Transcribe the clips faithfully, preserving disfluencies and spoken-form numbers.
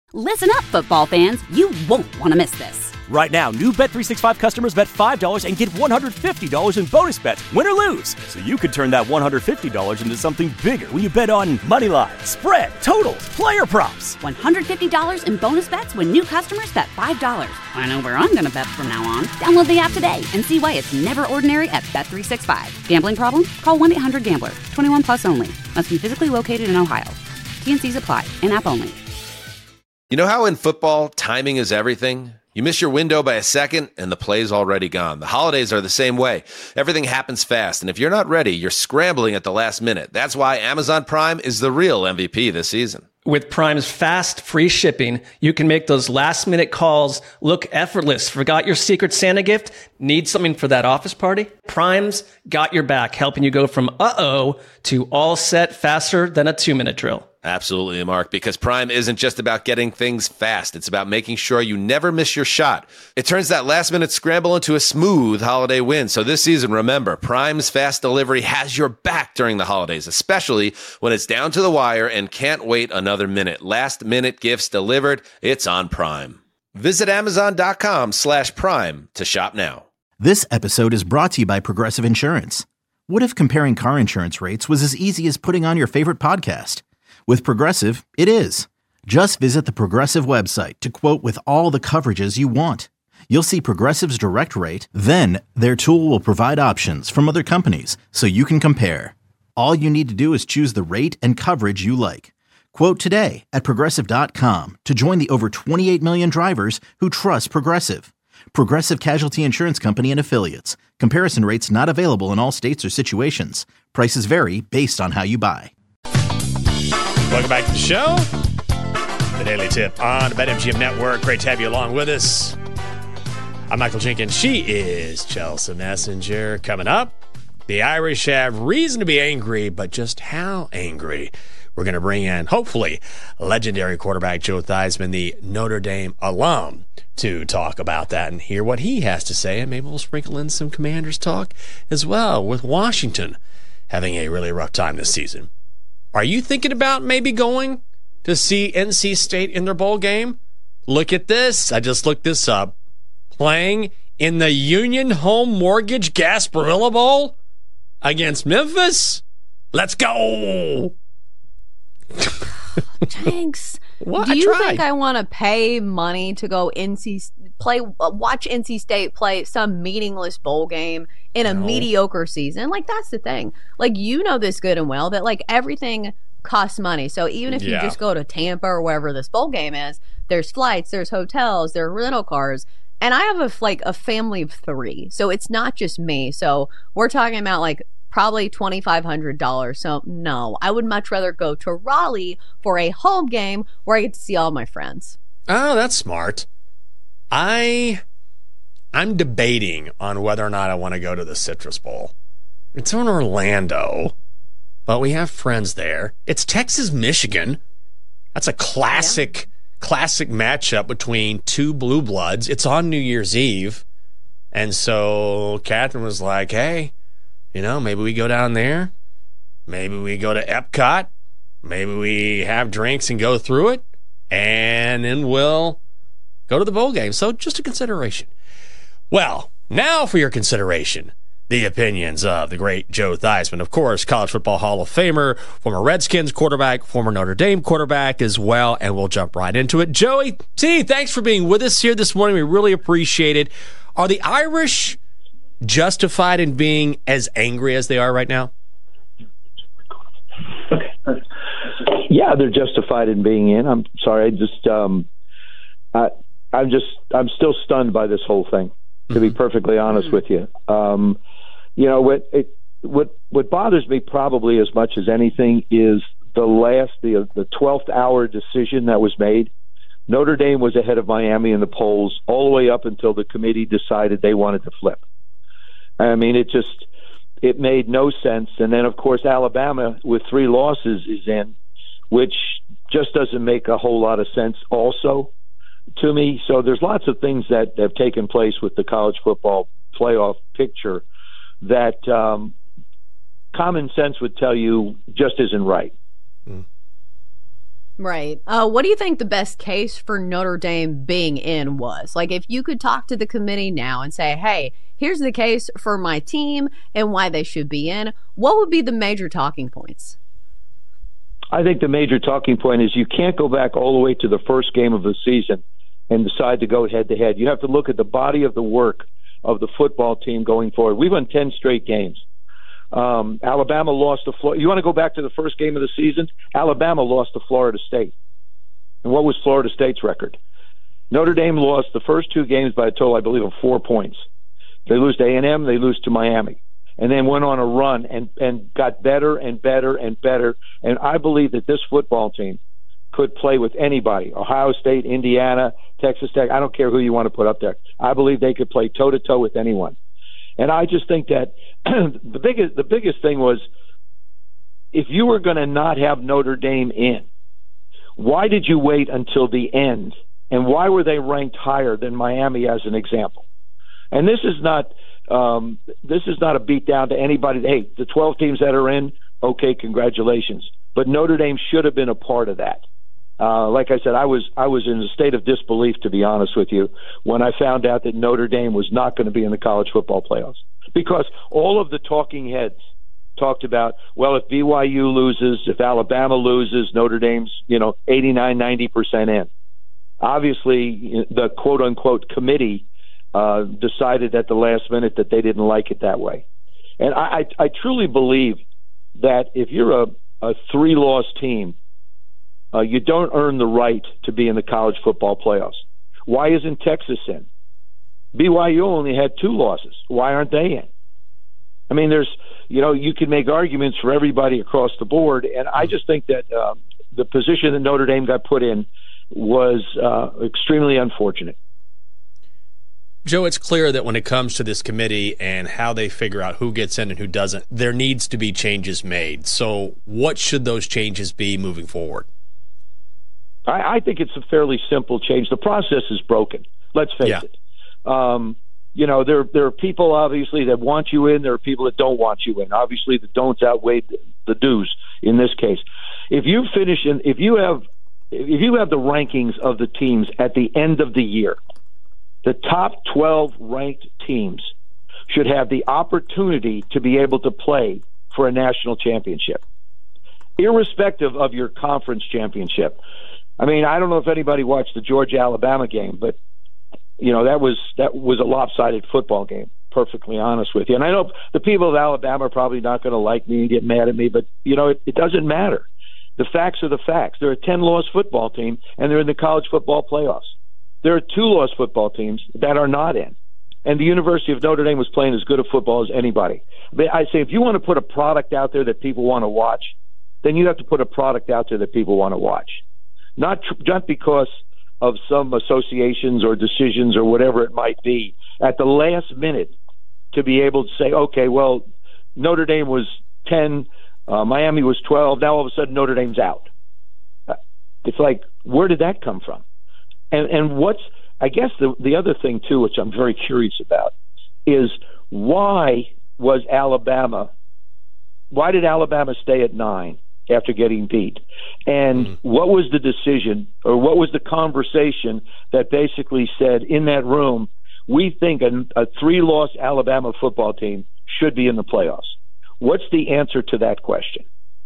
Listen up, football fans. You won't want to miss this. Right now, new Bet three sixty-five customers bet five dollars and get one hundred fifty dollars in bonus bets, win or lose. So you could turn that one hundred fifty dollars into something bigger when you bet on money line, spread, totals, player props. one hundred fifty dollars in bonus bets when new customers bet five dollars. I know where I'm going to bet from now on. Download the app today and see why it's never ordinary at Bet three sixty-five. Gambling problem? Call one eight hundred gambler. twenty-one plus only. Must be physically located in Ohio. T N Cs apply. In-app only. You know how in football, timing is everything? You miss your window by a second, and the play's already gone. The holidays are the same way. Everything happens fast, and if you're not ready, you're scrambling at the last minute. That's why Amazon Prime is the real M V P this season. With Prime's fast, free shipping, you can make those last-minute calls look effortless. Forgot your Secret Santa gift? Need something for that office party? Prime's got your back, helping you go from uh-oh to all set faster than a two-minute drill. Absolutely, Mark, because Prime isn't just about getting things fast. It's about making sure you never miss your shot. It turns that last-minute scramble into a smooth holiday win. So this season, remember, Prime's fast delivery has your back during the holidays, especially when it's down to the wire and can't wait another minute. Last-minute gifts delivered, it's on Prime. Visit Amazon.com slash Prime to shop now. This episode is brought to you by Progressive Insurance. What if comparing car insurance rates was as easy as putting on your favorite podcast? With Progressive, it is. Just visit the Progressive website to quote with all the coverages you want. You'll see Progressive's direct rate, then their tool will provide options from other companies so you can compare. All you need to do is choose the rate and coverage you like. Quote today at Progressive dot com to join the over twenty-eight million drivers who trust Progressive. Progressive Casualty Insurance Company and Affiliates. Comparison rates not available in all states or situations. Prices vary based on how you buy. Welcome back to the show. The Daily Tip on the BetMGM Network. Great to have you along with us. I'm Michael Jenkins. She is Chelsea Messenger. Coming up, the Irish have reason to be angry, but just how angry? We're going to bring in, hopefully, legendary quarterback Joe Theismann, the Notre Dame alum, to talk about that and hear what he has to say. And maybe we'll sprinkle in some Commanders talk as well, with Washington having a really rough time this season. Are you thinking about maybe going to see N C State in their bowl game? Look at this. I just looked this up. Playing in the Union Home Mortgage Gasparilla Bowl against Memphis? Let's go! Thanks. What? Do you I think I want to pay money to go N C play watch N C State play some meaningless bowl game in a No. mediocre season? Like, that's the thing. Like, you know this good and well that like everything costs money. So even if Yeah. you just go to Tampa or wherever this bowl game is, there's flights, there's hotels, there are rental cars. And I have a like a family of three, so it's not just me. So we're talking about like probably twenty-five hundred dollars. So no, I would much rather go to Raleigh for a home game where I get to see all my friends. Oh, that's smart. I, I'm debating on whether or not I want to go to the Citrus Bowl. It's in Orlando, but we have friends there. It's Texas, Michigan. That's a classic, yeah. classic matchup between two blue bloods. It's on New Year's Eve. And so Catherine was like, hey, you know, maybe we go down there. Maybe we go to Epcot. Maybe we have drinks and go through it. And then we'll go to the bowl game. So just a consideration. Well, now for your consideration, the opinions of the great Joe Theismann. Of course, College Football Hall of Famer, former Redskins quarterback, former Notre Dame quarterback as well. And we'll jump right into it. Joey T, thanks for being with us here this morning. We really appreciate it. Are the Irish justified in being as angry as they are right now? Yeah, they're justified in being in. I'm sorry, I just, um, I, I'm just, I'm still stunned by this whole thing. To mm-hmm. be perfectly honest mm-hmm. with you, um, you know what, it, what, what bothers me probably as much as anything is the last, the the twelfth hour decision that was made. Notre Dame was ahead of Miami in the polls all the way up until the committee decided they wanted to flip. I mean, it just, it made no sense. And then, of course, Alabama with three losses is in, which just doesn't make a whole lot of sense also to me. So there's lots of things that have taken place with the college football playoff picture that um, common sense would tell you just isn't right. Right. Uh, what do you think the best case for Notre Dame being in was? Like, if you could talk to the committee now and say, hey, here's the case for my team and why they should be in, what would be the major talking points? I think the major talking point is you can't go back all the way to the first game of the season and decide to go head-to-head. You have to look at the body of the work of the football team going forward. We've won ten straight games. Um, Alabama lost to Florida. You want to go back to the first game of the season? Alabama lost to Florida State. And what was Florida State's record? Notre Dame lost the first two games by a total, I believe, of four points. They lose to A and M, they lose to Miami, and then went on a run and, and got better and better and better. And I believe that this football team could play with anybody, Ohio State, Indiana, Texas Tech. I don't care who you want to put up there. I believe they could play toe-to-toe with anyone. And I just think that the biggest the biggest thing was, if you were going to not have Notre Dame in, why did you wait until the end? And why were they ranked higher than Miami, as an example? And this is not um, this is not a beat down to anybody. Hey, the twelve teams that are in, okay, congratulations. But Notre Dame should have been a part of that. Uh, like I said, I was I was in a state of disbelief, to be honest with you, when I found out that Notre Dame was not going to be in the college football playoffs. Because all of the talking heads talked about, well, if B Y U loses, if Alabama loses, Notre Dame's, you know, eighty-nine, ninety percent in. Obviously, the quote-unquote committee uh, decided at the last minute that they didn't like it that way. And I, I, I truly believe that if you're a, a three-loss team, Uh, you don't earn the right to be in the college football playoffs. Why isn't Texas in? B Y U only had two losses. Why aren't they in? I mean, there's, you know, you can make arguments for everybody across the board, and I just think that uh, the position that Notre Dame got put in was uh, extremely unfortunate. Joe, it's clear that when it comes to this committee and how they figure out who gets in and who doesn't, there needs to be changes made. So what should those changes be moving forward? I, I think it's a fairly simple change. The process is broken. Let's face yeah. it. Um, you know, there there are people obviously that want you in. There are people that don't want you in. Obviously, the don'ts outweigh the do's in this case. If you finish in, if you have, if you have the rankings of the teams at the end of the year, the top twelve ranked teams should have the opportunity to be able to play for a national championship, irrespective of your conference championship. I mean, I don't know if anybody watched the Georgia-Alabama game, but, you know, that was that was a lopsided football game, perfectly honest with you. And I know the people of Alabama are probably not going to like me and get mad at me, but, you know, it, it doesn't matter. The facts are the facts. They're a ten-loss football team, and they're in the college football playoffs. There are two-loss football teams that are not in. And the University of Notre Dame was playing as good a football as anybody. But I say, if you want to put a product out there that people want to watch, then you have to put a product out there that people want to watch. Not tr- not because of some associations or decisions or whatever it might be. At the last minute, to be able to say, okay, well, Notre Dame was ten, uh, Miami was twelve, now all of a sudden Notre Dame's out. Uh, it's like, where did that come from? And and what's, I guess the, the other thing, too, which I'm very curious about, is why was Alabama, why did Alabama stay at nine after getting beat? And mm. what was the decision, or what was the conversation that basically said in that room, we think a, a three-loss Alabama football team should be in the playoffs? What's the answer to that question?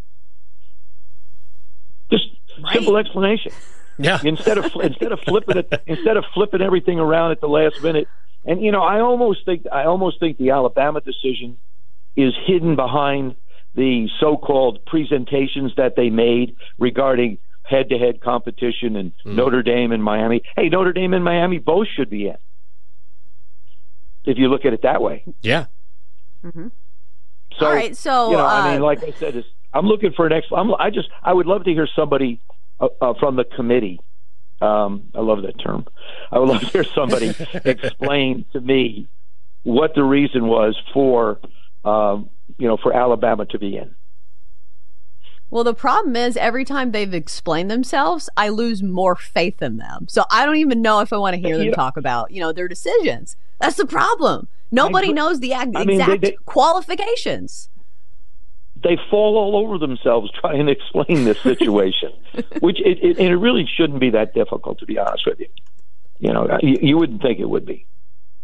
Just right. Simple explanation. Yeah. Instead of instead of flipping it, instead of flipping everything around at the last minute, and you know, I almost think I almost think the Alabama decision is hidden behind the so-called presentations that they made regarding head-to-head competition and mm. Notre Dame and Miami. Hey, Notre Dame and Miami both should be in, if you look at it that way. Yeah. Mm-hmm. So, all right, so you know, uh, I mean, like I said, it's, I'm looking for an ex. I'm, I just I would love to hear somebody uh, uh, from the committee. Um, I love that term. I would love to hear somebody explain to me what the reason was for. Um, you know, for Alabama to be in. Well, the problem is every time they've explained themselves, I lose more faith in them. So I don't even know if I want to hear them you talk about, you know, their decisions. That's the problem. Nobody I, knows the ag- I mean, exact they, they, qualifications. they fall all over themselves trying to explain this situation, which it, it, and it really shouldn't be that difficult, to be honest with you. You know, you, you wouldn't think it would be.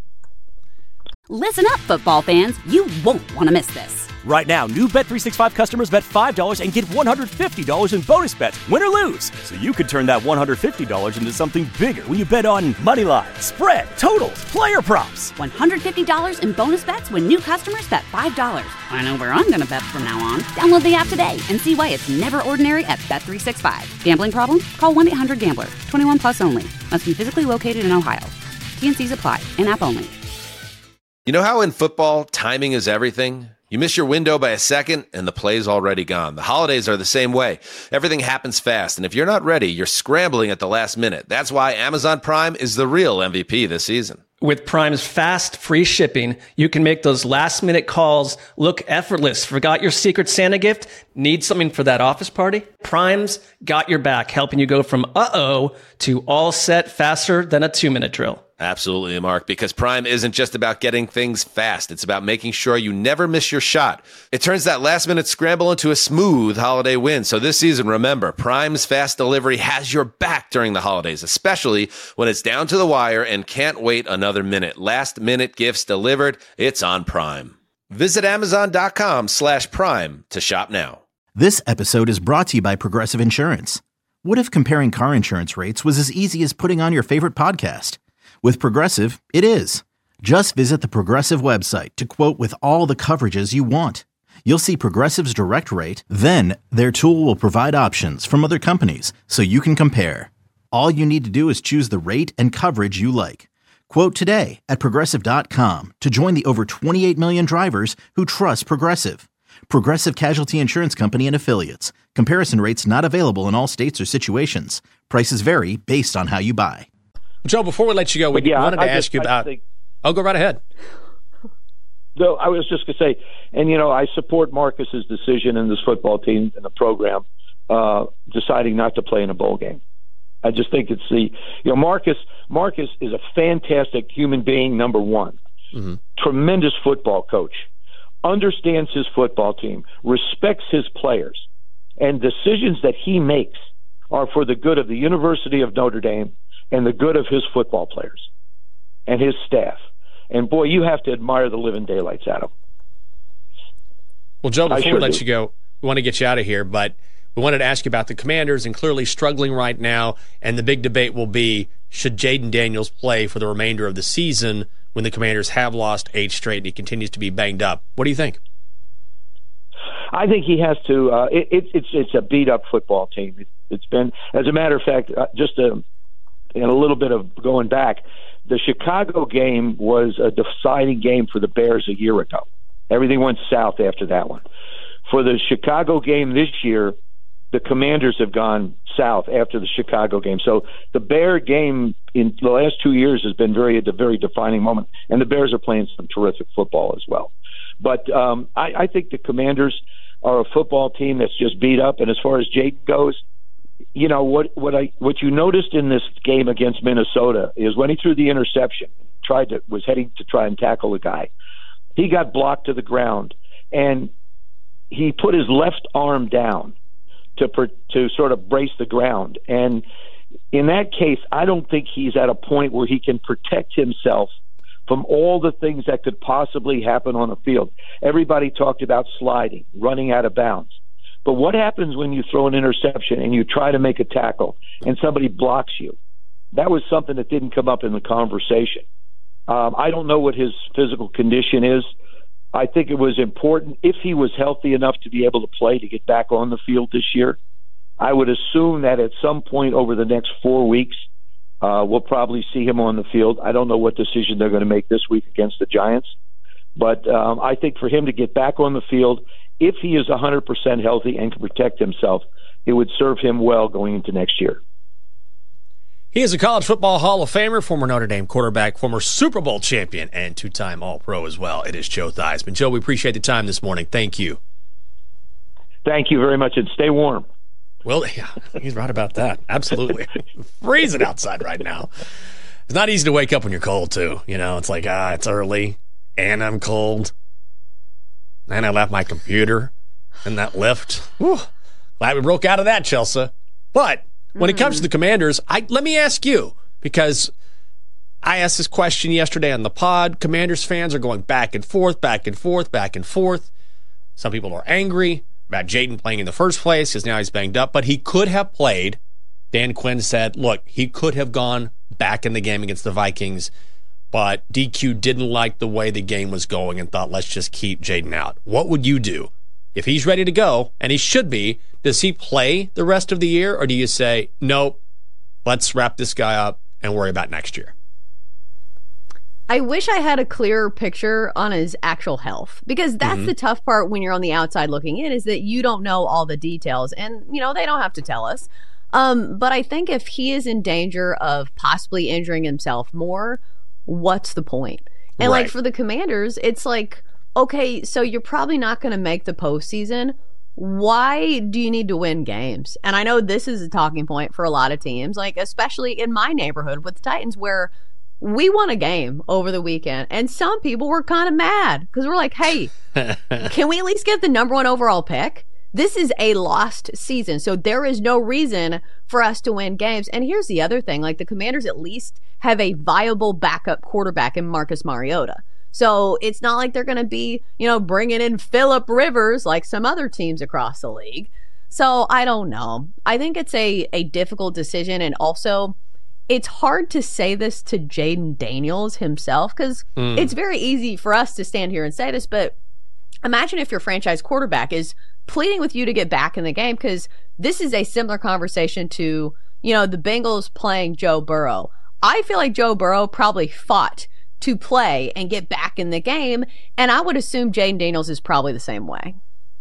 Listen up, football fans. You won't want to miss this. Right now, new Bet three sixty-five customers bet five dollars and get one hundred fifty dollars in bonus bets, win or lose. So you could turn that one hundred fifty dollars into something bigger when you bet on money line, spread, totals, player props. one hundred fifty dollars in bonus bets when new customers bet five dollars. I know where I'm going to bet from now on. Download the app today and see why it's never ordinary at Bet three sixty-five. Gambling problem? Call one eight hundred gambler. twenty-one plus only. Must be physically located in Ohio. T N Cs apply. In-app only. You know how in football, timing is everything? You miss your window by a second, and the play's already gone. The holidays are the same way. Everything happens fast, and if you're not ready, you're scrambling at the last minute. That's why Amazon Prime is the real M V P this season. With Prime's fast, free shipping, you can make those last-minute calls look effortless. Forgot your Secret Santa gift? Need something for that office party? Prime's got your back, helping you go from uh-oh to all set faster than a two-minute drill. Absolutely, Mark, because Prime isn't just about getting things fast. It's about making sure you never miss your shot. It turns that last-minute scramble into a smooth holiday win. So this season, remember, Prime's fast delivery has your back during the holidays, especially when it's down to the wire and can't wait another minute. Last-minute gifts delivered, it's on Prime. Visit Amazon.com slash Prime to shop now. This episode is brought to you by Progressive Insurance. What if comparing car insurance rates was as easy as putting on your favorite podcast? With Progressive, it is. Just visit the Progressive website to quote with all the coverages you want. You'll see Progressive's direct rate, then their tool will provide options from other companies so you can compare. All you need to do is choose the rate and coverage you like. Quote today at Progressive dot com to join the over twenty-eight million drivers who trust Progressive. Progressive Casualty Insurance Company and Affiliates. Comparison rates not available in all states or situations. Prices vary based on how you buy. Joe, before we let you go, we yeah, wanted to I ask just, you about... Think, oh, go right ahead. though I was just going to say, and, you know, I support Marcus's decision in this football team and the program uh, deciding not to play in a bowl game. I just think it's the, you know, Marcus, Marcus is a fantastic human being, number one. Mm-hmm. Tremendous football coach. Understands his football team, respects his players, and decisions that he makes are for the good of the University of Notre Dame and the good of his football players and his staff. And, boy, you have to admire the living daylights out of him. Well, Joe, before sure we let do. you go, we want to get you out of here, but we wanted to ask you about the Commanders and clearly struggling right now, and the big debate will be, should Jaden Daniels play for the remainder of the season when the Commanders have lost eight straight and he continues to be banged up? What do you think? I think he has to. Uh, it, it, it's it's a beat-up football team. It, it's been, as a matter of fact, uh, just a, in a little bit of going back, the Chicago game was a deciding game for the Bears a year ago. Everything went south after that one. For the Chicago game this year, the Commanders have gone south after the Chicago game. So the Bear game in the last two years has been very a very defining moment, and the Bears are playing some terrific football as well. But um, I, I think the Commanders are a football team that's just beat up. And as far as Jaden goes, you know what what I what you noticed in this game against Minnesota is when he threw the interception, tried to was heading to try and tackle the guy, he got blocked to the ground, and he put his left arm down to to sort of brace the ground. And in that case, I don't think he's at a point where he can protect himself from all the things that could possibly happen on the field. Everybody talked about sliding, running out of bounds. But what happens when you throw an interception and you try to make a tackle and somebody blocks you? That was something that didn't come up in the conversation. Um, I don't know what his physical condition is. I think it was important, if he was healthy enough to be able to play, to get back on the field this year. I would assume that at some point over the next four weeks, uh, we'll probably see him on the field. I don't know what decision they're going to make this week against the Giants. But um, I think for him to get back on the field, if he is one hundred percent healthy and can protect himself, it would serve him well going into next year. He is a college football Hall of Famer, former Notre Dame quarterback, former Super Bowl champion, and two-time All-Pro as well. It is Joe Theismann. Joe, we appreciate the time this morning. Thank you. Thank you very much, and stay warm. Well, yeah, he's right about that. Absolutely. Freezing outside right now. It's not easy to wake up when you're cold, too. You know, it's like, ah, it's early, and I'm cold, and I left my computer. And that lift. Whew, glad we broke out of that, Chelsea. But when mm-hmm. it comes to the Commanders, I let me ask you, because I asked this question yesterday on the pod. Commanders fans are going back and forth, back and forth, back and forth. Some people are angry about Jayden playing in the first place because now he's banged up, but he could have played. Dan Quinn said, look, he could have gone back in the game against the Vikings, but D Q didn't like the way the game was going and thought, let's just keep Jayden out. What would you do? If he's ready to go, and he should be, does he play the rest of the year, or do you say, nope, let's wrap this guy up and worry about next year? I wish I had a clearer picture on his actual health, because that's mm-hmm. the tough part when you're on the outside looking in, is that you don't know all the details, and, you know, they don't have to tell us. Um, but I think if he is in danger of possibly injuring himself more, what's the point? And right. like for the Commanders, it's like, okay, so you're probably not going to make the postseason. Why do you need to win games? And I know this is a talking point for a lot of teams, like especially in my neighborhood with the Titans, where we won a game over the weekend, and some people were kind of mad because we're like, hey, can we at least get the number one overall pick? This is a lost season, so there is no reason for us to win games. And here's the other thing, like the Commanders at least have a viable backup quarterback in Marcus Mariota. So it's not like they're going to be, you know, bringing in Phillip Rivers like some other teams across the league. So I don't know. I think it's a, a difficult decision, and also it's hard to say this to Jayden Daniels himself, because mm. it's very easy for us to stand here and say this, but imagine if your franchise quarterback is pleading with you to get back in the game, because this is a similar conversation to, you know, the Bengals playing Joe Burrow. I feel like Joe Burrow probably fought to play and get back in the game, and I would assume Jayden Daniels is probably the same way.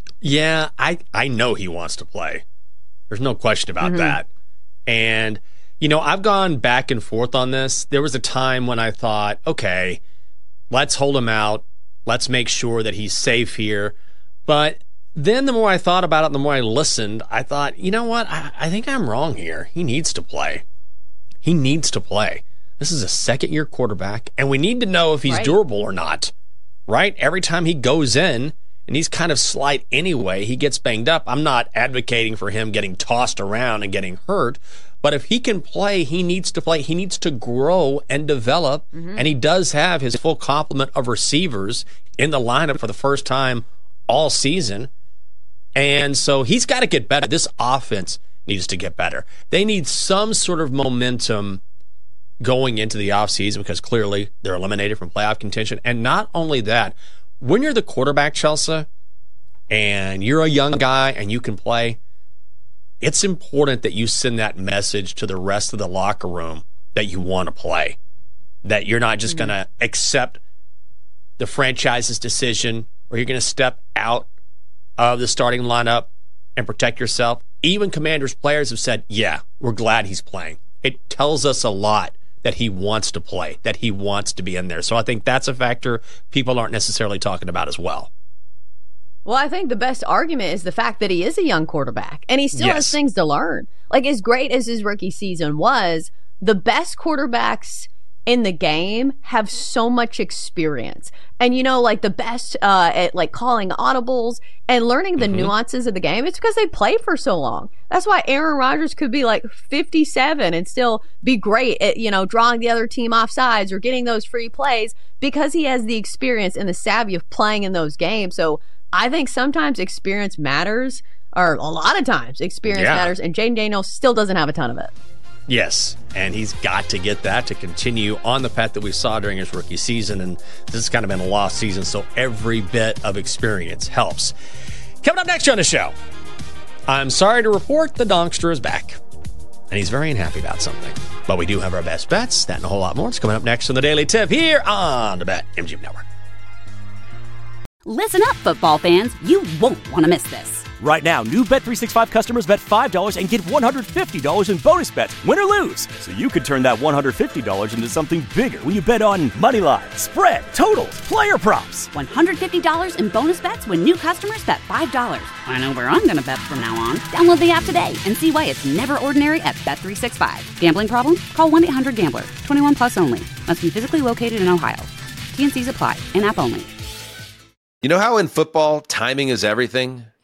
Yeah, I, I know he wants to play. There's no question about mm-hmm. that. And, you know, I've gone back and forth on this. There was a time when I thought, okay, let's hold him out. Let's make sure that he's safe here. But then the more I thought about it, the more I listened, I thought, you know what? I, I think I'm wrong here. He needs to play. He needs to play. This is a second-year quarterback, and we need to know if he's right. durable or not, right? Every time he goes in, and he's kind of slight anyway, he gets banged up. I'm not advocating for him getting tossed around and getting hurt, but if he can play, he needs to play. He needs to grow and develop, mm-hmm. and he does have his full complement of receivers in the lineup for the first time all season, and so he's got to get better. This offense needs to get better. They need some sort of momentum going into the offseason, because clearly they're eliminated from playoff contention. And not only that, when you're the quarterback, Chelsea, and you're a young guy and you can play, it's important that you send that message to the rest of the locker room that you want to play, that you're not just mm-hmm. going to accept the franchise's decision, or you're going to step out of the starting lineup and protect yourself. Even Commanders players have said, yeah, we're glad he's playing. It tells us a lot that he wants to play, that he wants to be in there. So I think that's a factor people aren't necessarily talking about as well. Well, I think the best argument is the fact that he is a young quarterback, and he still yes. has things to learn. Like, as great as his rookie season was, the best quarterbacks in the game have so much experience. And, you know, like the best uh, at like calling audibles and learning the mm-hmm. nuances of the game, it's because they played for so long. That's why Aaron Rodgers could be like fifty-seven and still be great at, you know, drawing the other team off sides or getting those free plays, because he has the experience and the savvy of playing in those games. So I think sometimes experience matters, or a lot of times experience yeah. matters, and Jayden Daniels still doesn't have a ton of it. Yes, and he's got to get that to continue on the path that we saw during his rookie season, and this has kind of been a lost season, so every bit of experience helps. Coming up next on the show, I'm sorry to report the Donkster is back, and he's very unhappy about something. But we do have our best bets, that and a whole lot more. It's coming up next on the Daily Tip here on the BetMGM Network. Listen up, football fans. You won't want to miss this. Right now, new Bet three sixty-five customers bet five dollars and get one hundred fifty dollars in bonus bets, win or lose. So you could turn that one hundred fifty dollars into something bigger when you bet on money line, spread, totals, player props. one hundred fifty dollars in bonus bets when new customers bet five dollars. I know where I'm going to bet from now on. Download the app today and see why it's never ordinary at Bet three sixty-five. Gambling problem? Call one eight hundred gambler. twenty-one plus only. Must be physically located in Ohio. T and C's apply. In-app only. You know how in football, timing is everything?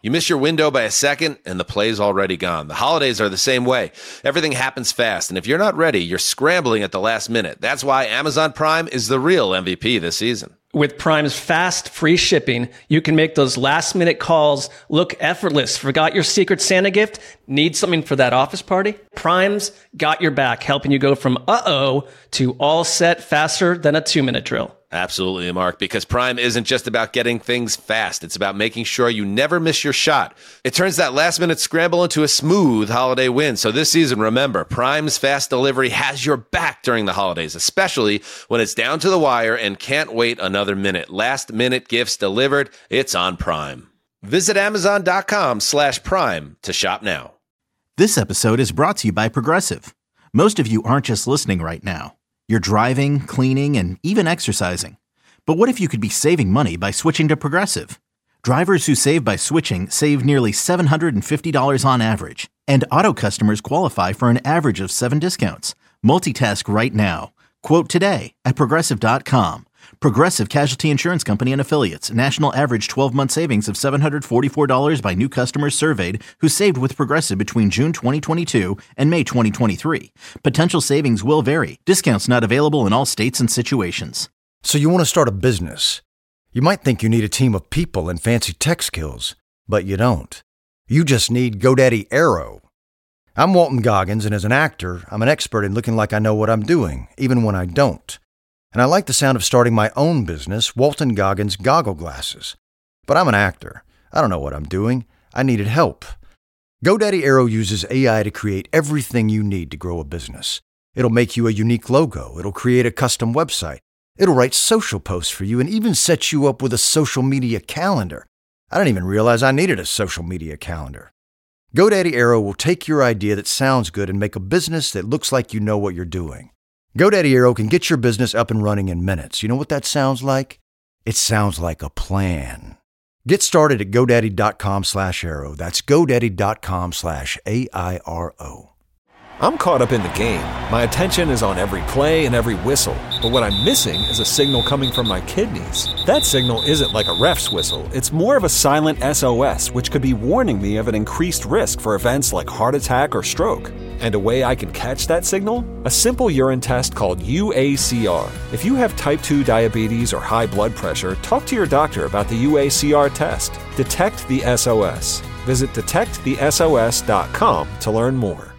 You miss your window by a second, and the play's already gone. The holidays are the same way. Everything happens fast, and if you're not ready, you're scrambling at the last minute. That's why Amazon Prime is the real M V P this season. With Prime's fast, free shipping, you can make those last-minute calls look effortless. Forgot your Secret Santa gift? Need something for that office party? Prime's got your back, helping you go from uh-oh to all set faster than a two-minute drill. Absolutely, Mark, because Prime isn't just about getting things fast. It's about making sure you never miss your shot. It turns that last-minute scramble into a smooth holiday win. So this season, remember, Prime's fast delivery has your back during the holidays, especially when it's down to the wire and can't wait another minute. Last-minute gifts delivered, it's on Prime. Visit Amazon.com slash Prime to shop now. This episode is brought to you by Progressive. Most of you aren't just listening right now. You're driving, cleaning, and even exercising. But what if you could be saving money by switching to Progressive? Drivers who save by switching save nearly seven hundred fifty dollars on average. And auto customers qualify for an average of seven discounts. Multitask right now. Quote today at Progressive dot com. Progressive Casualty Insurance Company and Affiliates. National average twelve-month savings of seven hundred forty-four dollars by new customers surveyed who saved with Progressive between June twenty twenty-two and May twenty twenty-three. Potential savings will vary. Discounts not available in all states and situations. So you want to start a business. You might think you need a team of people and fancy tech skills, but you don't. You just need GoDaddy Aero. I'm Walton Goggins, and as an actor, I'm an expert in looking like I know what I'm doing, even when I don't. And I like the sound of starting my own business, Walton Goggins Goggle Glasses. But I'm an actor. I don't know what I'm doing. I needed help. GoDaddy Aero uses A I to create everything you need to grow a business. It'll make you a unique logo. It'll create a custom website. It'll write social posts for you and even set you up with a social media calendar. I didn't even realize I needed a social media calendar. GoDaddy Aero will take your idea that sounds good and make a business that looks like you know what you're doing. GoDaddy Aero can get your business up and running in minutes. You know what that sounds like? It sounds like a plan. Get started at GoDaddy.com slash Aero. That's GoDaddy.com slash A I R O. I'm caught up in the game. My attention is on every play and every whistle. But what I'm missing is a signal coming from my kidneys. That signal isn't like a ref's whistle. It's more of a silent S O S, which could be warning me of an increased risk for events like heart attack or stroke. And a way I can catch that signal? A simple urine test called U A C R. If you have type two diabetes or high blood pressure, talk to your doctor about the U A C R test. Detect the S O S. Visit detect the S O S dot com to learn more.